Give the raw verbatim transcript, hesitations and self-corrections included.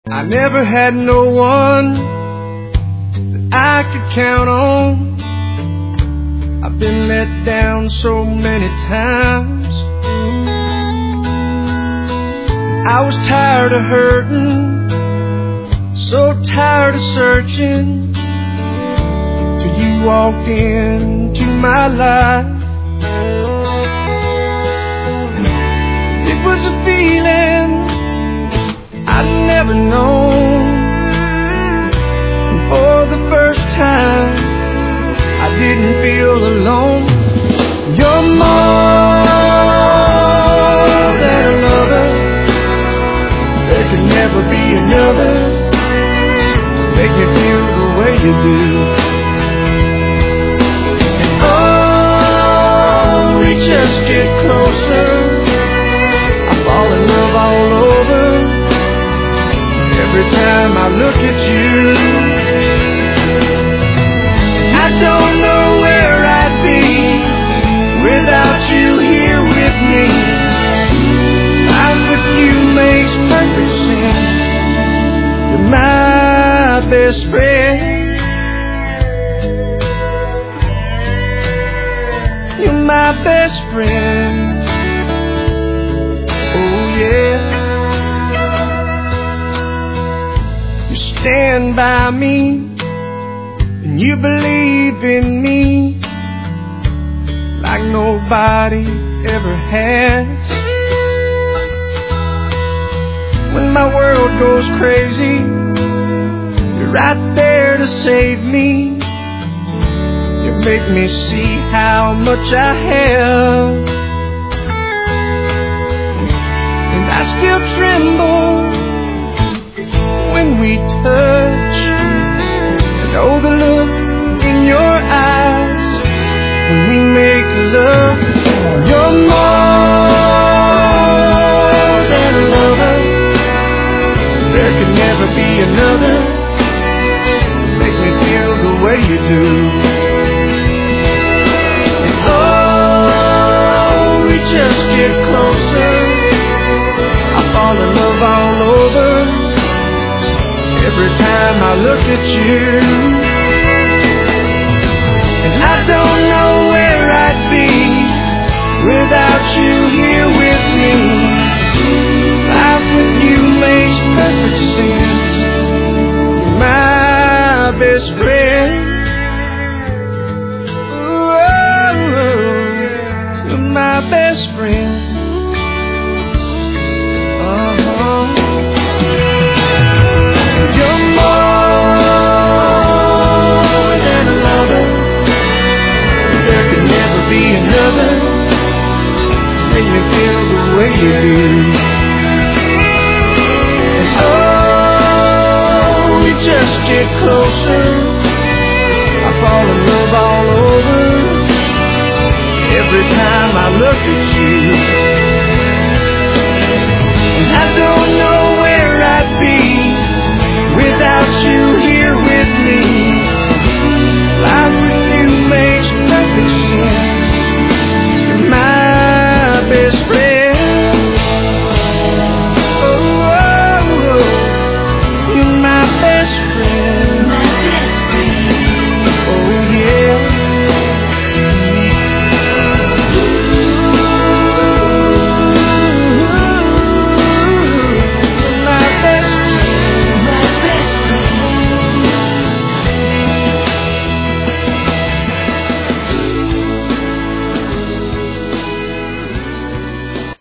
I never had no one that I could count on. I've been let down so many times. I was tired of hurting, so tired of searching, till you walked into my life. It was a feeling I'd never known. And for the first time, I didn't feel alone. You're more than a lover. There could never be another to make me feel the way you do. And oh, we just get closer. I fall in love all over. Every time I look at you, I don't know where I'd be without you here with me. Life with you makes perfect sense. You're my best friend. You're my best friend. Oh yeah. Stand by me, and you believe in me like nobody ever has. When my world goes crazy, you're right there to save me. You make me see how much I have, and I still tremble when we touch. I know the look in your eyes when we make love. You're more than a lover. There could never be another to make me feel the way you do. And oh, we just get closer. I fall in love all over. Every time I look at you, and I don't know where I'd be without you here with me. Life with you makes perfect sense. You're my best friend. Oh, you're my best friend. Another, make me feel the way you do. And oh, we just get closer. I fall in love all over. Every time I look at you.